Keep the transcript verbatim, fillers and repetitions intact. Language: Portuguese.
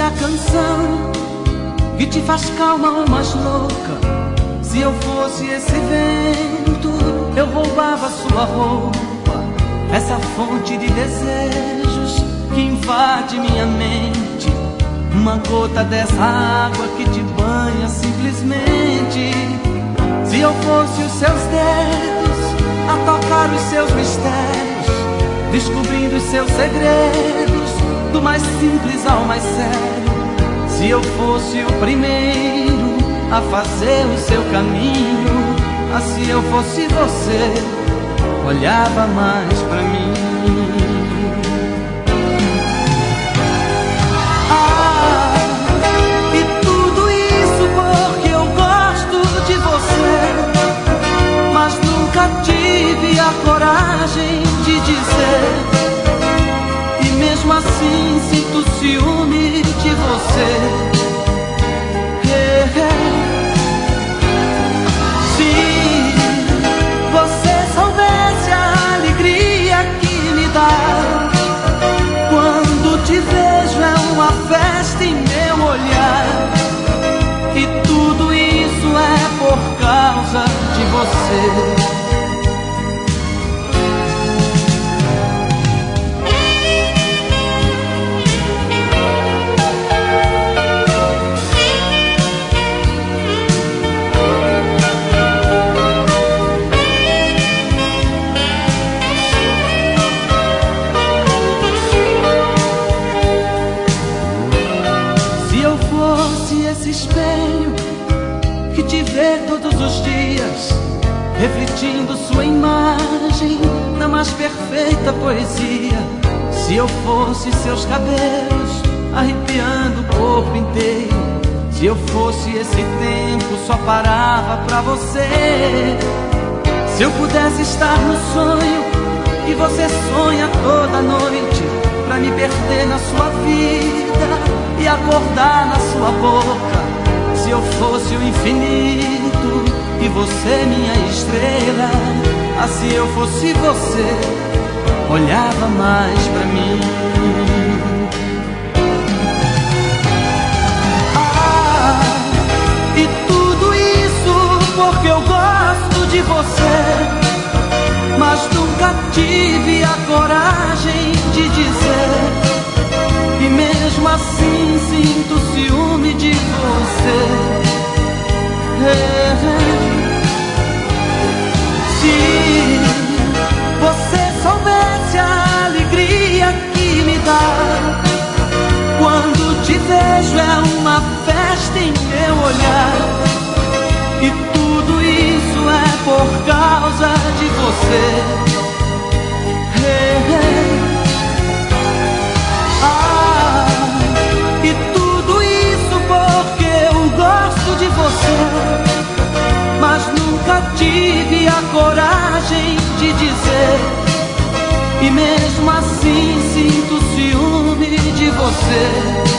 a canção que te faz calma ou mais louca. Se eu fosse esse vento, eu roubava sua roupa, essa fonte de desejos que invade minha mente. Uma gota dessa água que te banha simplesmente. Se eu fosse os seus dedos a tocar os seus mistérios, descobrindo os seus segredos, do mais simples ao mais sério. Se eu fosse o primeiro a fazer o seu caminho, ah, se eu fosse você, olhava mais pra mim. Ah, e tudo isso porque eu gosto de você, mas nunca tive a coragem de dizer. E mesmo assim sinto ciúme de você. Se você soubesse a alegria que me dá quando te vejo, é uma festa em meu olhar. E tudo isso é por causa de você. Espelho que te vê todos os dias, refletindo sua imagem na mais perfeita poesia. Se eu fosse seus cabelos arrepiando o corpo inteiro, se eu fosse esse tempo só parava pra você. Se eu pudesse estar no sonho que você sonha toda noite, pra me perder na sua vida e acordar na sua boca. Se eu fosse o infinito e você minha estrela, ah, se eu fosse você, olhava mais pra mim. Ah, e tudo isso porque eu gosto de você, mas nunca tive a coragem de dizer. E mesmo assim sinto ciúme de você. Se você soubesse a alegria que me dá quando te vejo, é uma festa em meu olhar. E tudo isso é por causa de você. E tudo isso porque eu gosto de você, mas nunca tive a coragem de dizer. E mesmo assim sinto ciúme de você.